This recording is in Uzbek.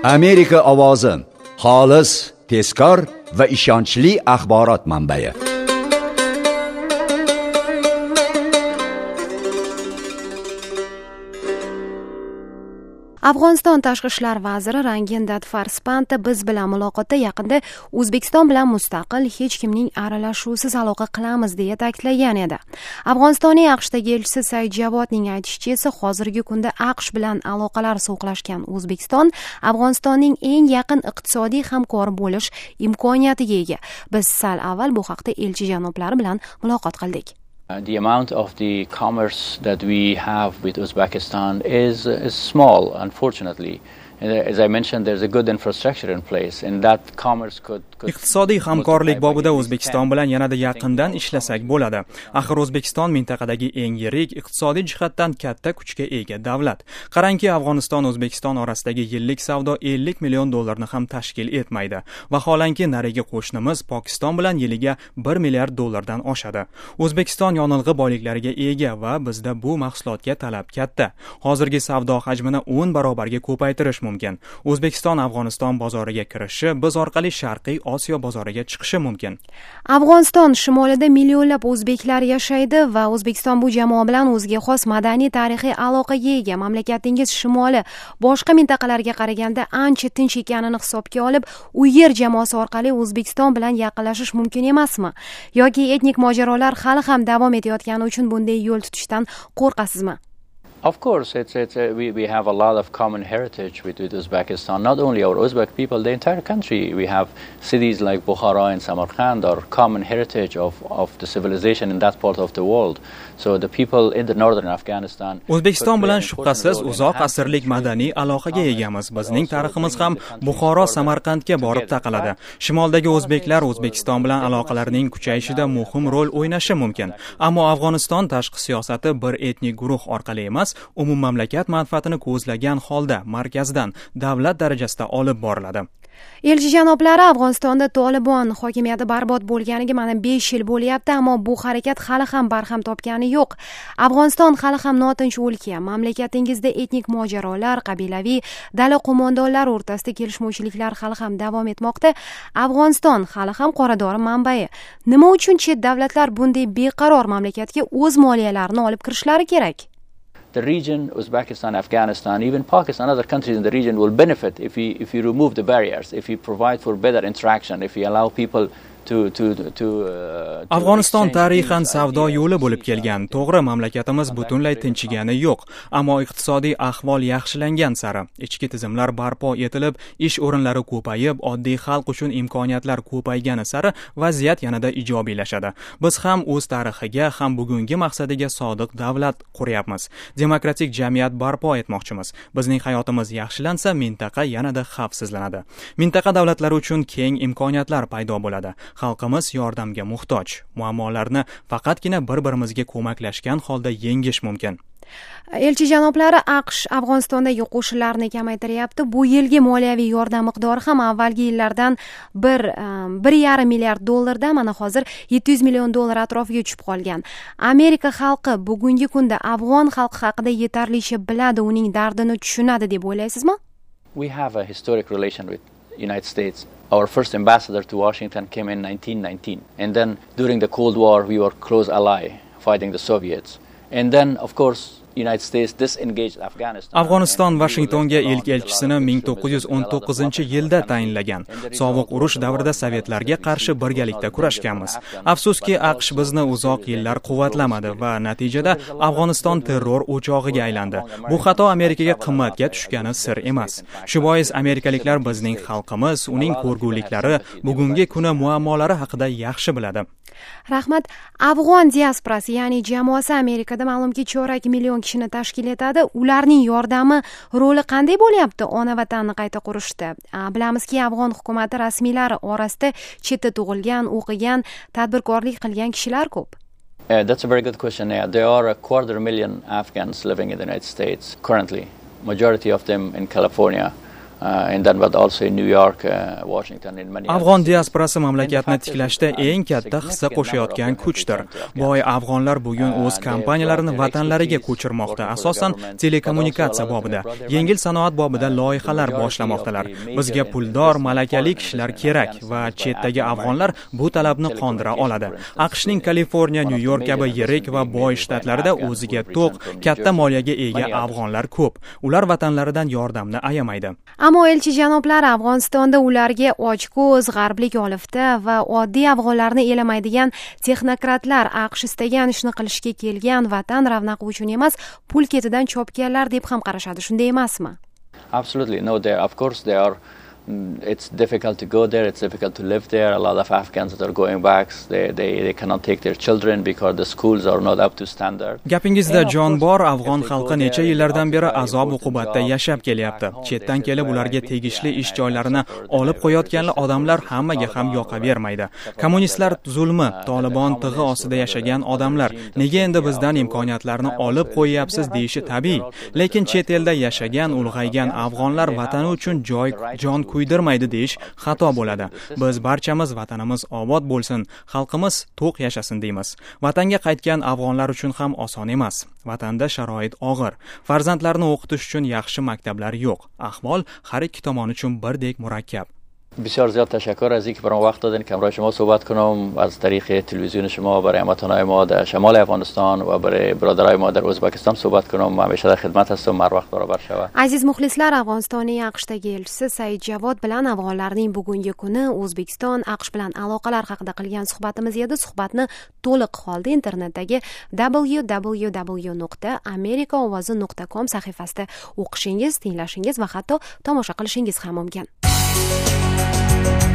Amerika ovozi, xolis, tezkor va ishonchli axborot manbai. Afg'oniston tashqi ishlar vaziri Rangin Dadfar-Spand biz bilan muloqotda yaqinda O'zbekiston bilan mustaqil, hech kimning aralashuvisiz aloqa qilamiz deya ta'kidlagan edi. Afg'onistonning AQShdagi elchisi Said Javodning aytishicha esa hozirgi kunda AQSh bilan aloqalar sovuqlashgan O'zbekiston Afg'onistonning eng yaqin iqtisodiy hamkori bo'lish imkoniyatiga ega. Biz sal avval bu haqda elchi janoblari bilan muloqot qildik. The amount of the commerce that we have with Uzbekistan is small, unfortunately. As I mentioned, there's a good infrastructure in place, and that commerce could Iqtisodiy hamkorlik bobida O'zbekiston bilan yanada yaqindan ishlasak bo'ladi. Axir O'zbekiston mintaqadagi eng yirik iqtisodiy jihatdan katta kuchga ega davlat. Qarangki, Afg'oniston O'zbekiston orasidagi yillik savdo 50 million dollarni ham tashkil etmaydi. Vaholanki narigi qo'shnimiz Pokiston bilan yiliga 1 milliard dollardan oshadi. O'zbekiston yonilg'i boyliklariga ega va bizda bu mahsulotga talab katta. Hozirgi savdo hajmini 10 barobarga ko'paytirish mumkin. O'zbekiston Afg'oniston bozoriga kirishi biz orqali Sharqiy Osiyo bozoriga chiqishi mumkin. Afg'oniston shimolida millionlab o'zbeklar yashaydi va O'zbekiston bu jamoa bilan o'ziga xos madaniy tarixiy aloqaga ega. Mamlakatingiz shimoli boshqa mintaqalarga qaraganda ancha tinch ekanini hisobga olib, u yer jamoasi orqali O'zbekiston bilan yaqinlashish mumkin emasmi? Yoki etnik mojarolar hali ham davom etayotgani uchun bunday yo'l tutishdan qo'rqasizmi? Of course, we have a lot of common heritage with Uzbekistan. Not only our Uzbek people, the entire country. We have cities like Bukhara and Samarkand are common heritage of the civilization in that part of the world. So the people in the northern Afghanistan. O'zbekiston bilan shubhasiz uzoq asrlik madaniy aloqaga egamiz. Bizning tariximiz ham Buxoro, Samarqandga borib taqaladi. Shimoldagi o'zbeklar O'zbekiston bilan aloqalarning kuchayishida muhim rol o'ynashi mumkin. Ammo Afg'oniston tashqi siyosati bir etnik guruh orqali emas, umummamlakat manfaatini ko'zlagan holda markazdan davlat darajasida olib boriladi. Elchi janoblari, Afg'onistonda Tolibon hokimiyati barbod bo'lganiga mana 5 yil bo'lyapti, ammo bu harakat hali ham barham topgani yo'q. Afg'oniston hali ham notinch o'lka. Mamlakatingizda etnik mojarolar, qabilaviy dala qo'mondonlar o'rtasida kelishmovchiliklar hali ham davom etmoqda. Afg'oniston hali ham qoradori manbai. Nima uchun chet davlatlar bunday beqaror mamlakatga o'z moliyalarini olib kirishlari kerak? The region, Uzbekistan, Afghanistan, even Pakistan, other countries in the region will benefit if we remove the barriers, if we provide for better interaction, if we allow people Afg'oniston tarixan savdo yo'li bo'lib kelgan. To'g'ri, mamlakatimiz butunlay tinchigani yo'q, ammo iqtisodiy ahvol yaxshilangan sari ichki tizimlar barpo etilib, ish o'rinlari ko'payib, oddiy xalq uchun imkoniyatlar ko'paygani sari vaziyat yanada ijobiylashadi. Biz ham o'z tarixiga, ham bugungi maqsadiga sodiq davlat quryapmiz. Demokratik jamiyat barpo etmoqchimiz. Bizning hayotimiz yaxshilansa, mintaqa yanada xavfsizlanadi. Mintaqa davlatlari uchun keng imkoniyatlar paydo bo'ladi. Xalqimiz yordamga muhtoj. Muammolarni faqatgina bir-birimizga ko'maklashgan holda yengish mumkin. Elchi janoblari, AQSh Afg'onistondagi qo'shinlarni kamaytiryapti. Bu yilgi moliyaviy yordam miqdori ham avvalgi yillardan 1,5 milliard dollardan mana hozir 700 million dollar atrofiga tushib qolgan. Amerika xalqi bugungi kunda afg'on xalqi haqida yetarlicha biladi, uning dardini tushunadi deb o'ylaysizmi? We have a historic relation with United States. Our first ambassador to Washington came in 1919. And then during the Cold War, we were close ally fighting the Soviets. And then, of course, United States disengaged Afghanistan. Afg'oniston Washingtonga ilk elchisini 1919-yilda tayinlagan. Sovuq urush davrida sovetlarga qarshi birgalikda kurashganmiz. Afsuski, AQSh bizni uzoq yillar quvvatlamadi va natijada Afg'oniston terror o'chog'iga aylandi. Bu xato Amerikaga qimmatga tushgani sir emas. Shu bois amerikaliklar bizning xalqimiz, uning ko'rguliklari, bugungi kuni muammolari haqida yaxshi biladi. Rahmat. Afg'on diasporasi, ya'ni jamoasi Amerikada ma'lumki 4 million kishini tashkil etadi. Ularning yordami, roli qanday bo'lyapti ona vatanni qayta qurishda? Bilamizki, afg'on hukumati rasmiylari orasida chetda tug'ilgan, o'qigan, tadbirkorlik qilgan kishilar ko'p. That's a very good question. There are 250,000 Afghans living in the United States currently. Majority of them in California. but also in New York, Washington, in many afg'on diasporasi mamlakatni tiklashda eng katta hissa qo'shayotgan kuchdir. Boy afg'onlar bugun o'z kompaniyalarini vatanlariga ko'chirmoqda, asosan telekommunikatsiya bobida, yengil sanoat bobida loyihalar boshlamoqdalar. Bizga puldor, malakali kishilar kerak va chetdagi afg'onlar bu talabni qondira oladi. AQShning Kaliforniya, New York kabi yirik va boy shtatlarida o'ziga to'q, katta moliyaga ega afg'onlar ko'p. Ular vatanlaridan yordamni ayamaydi. Ammo elchi janoblar Afg'onistonda ularga ochko'z, g'arblik olifta va oddiy afg'onlarni elamaydigan texnokratlar AQSh istagan ishni qilishga kelgan vatan ravnaqi uchun emas, pul ketidan chopganlar deb ham qarashadi, shunday emasmi? Absolutely. No, of course they are. It's difficult to go there. It's difficult to live there. A lot of Afghans that are going back, they cannot take their children because the schools are not up to standard. Gapingizda jon bor, afg'on xalqi necha yillardan beri azob uqubatda yashab kelyapti. Chetdan kelib ularga tegishli ish joylarini olib qo'yayotgan odamlar hammaga ham yoqavermaydi. Kommunistlar zulmi, Tolibon tig'i ostida yashagan odamlar nega endi bizdan imkoniyatlarni olib qo'yyapsiz deyishi tabiiy. Lekin chet elda yashagan, ulg'aygan afg'onlar vatani uchun jon kuydirmaydi deyish xato bo'ladi. Biz barchamiz vatanimiz obod bo'lsin, xalqimiz to'q yashasin deymiz. Vatanga qaytgan afg'onlar uchun ham oson emas. Vatanda sharoit og'ir. Farzandlarni o'qitish uchun yaxshi maktablar yo'q. Ahvol har ikki tomon uchun birdek murakkab. بسیار زیاد تشکر از اینکه برام وقت دادین که همراه شما صحبت کنم از طریق تلویزیون شما برای هموطنان ما در شمال افغانستان و برای برادرای ما در ازبکستان صحبت کنم. همیشه در خدمت هستم. هر وقت برابر شود. Aziz muxlislar, Afg'onistonning AQShdagi elchisi Said Javod bilan afg'onlarning bugungi kuni O'zbekiston AQSh bilan aloqalar haqida qilgan suhbatimiz edi. Suhbatni to'liq holda internetdagi www.amerikaovozi.com sahifasida o'qishingiz, tinglashingiz va hatto tomosha qilishingiz ham mumkin.